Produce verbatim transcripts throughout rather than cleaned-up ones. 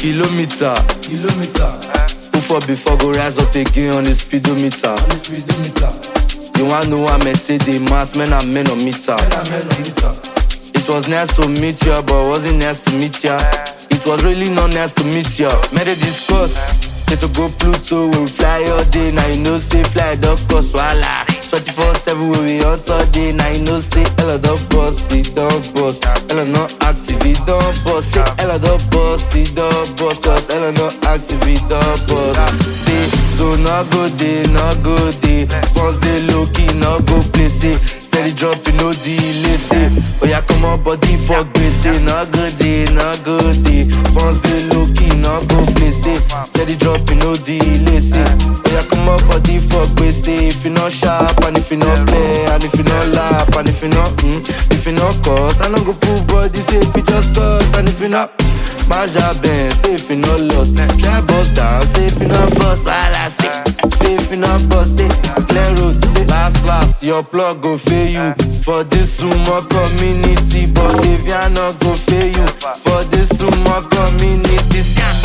Kilometer, kilometer. who for before go rise up again on the speedometer. On the speedometer. You wanna know how I say the mass, men and men on meter. Men and men on meter. It was nice to meet ya, but wasn't nice to meet ya. It was really not nice to meet ya. Made a discuss, say to go Pluto, we fly all day. Now you know say fly dog cost wala. twenty-four seven we we on all day. Now you know say Ella dog bust, it don't bust. Ella not active, it don't bust. Say Ella dog bust, it don't bust. Cause Ella not active, it don't bust. Say so not go day, not go day. First day low key, not go play. Say steady dropping, no delay. Say oh yeah, come on body for grace. Say not good day, not good day. First day low key, not go play. Say steady dropping, no delay. Say oh yeah, come on body for grace. Say if you not sharp and if you not play and if you not laugh and if you not mm, if you not cause I don't go pull body. Say if you just cut and if you not Maja Ben, say if you not lost. Try bust down, say if you not bust. All I say, say if you not bust. Say clear road, say last last your plug go fail you for this sumo community. But if you not go fail you for this sumo community.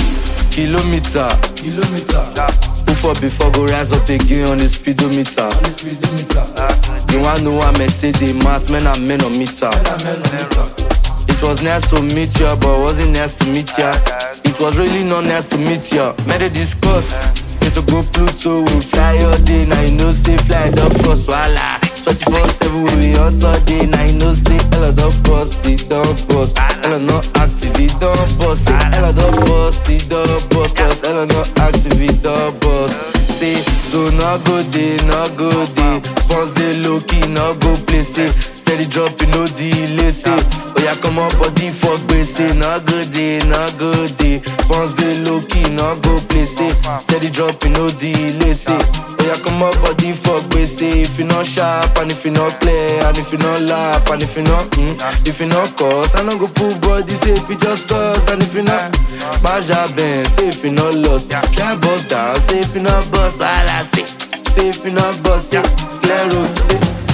Kilometer, kilometer. who for before go rise up again on the speedometer. On the speedometer. You wanna know how I say the mass, men and men on meter. Men and men on meter. It was nice to meet ya, but wasn't nice to meet ya. It was really not nice to meet ya. Made a discuss, say to go Pluto, we fly all day. Now you know say fly dog cost wala. twenty-four seven we we on all day. Now you know say Ella dog bust, it don't bust. Ella not active, it don't bust. Say Ella dog bust, it don't bust. Cause Ella not active, it don't bust. Say so not go day, not go day. First day low key, not go play. Say steady dropping, no delay. Say oh yeah, come on body for grace. Say not good day, not good day. First day low key, not go play. Say steady dropping, no delay. Say oh yeah, come on body for grace. Say if you not sharp and if you not play and if you not laugh and if you not mm, if you not cause I don't go pull body. Say if you just cut and if you not Maja Ben, say if you not lost. Try bust down, say if you not bust. All I say, say if you not bust. Say clear road, say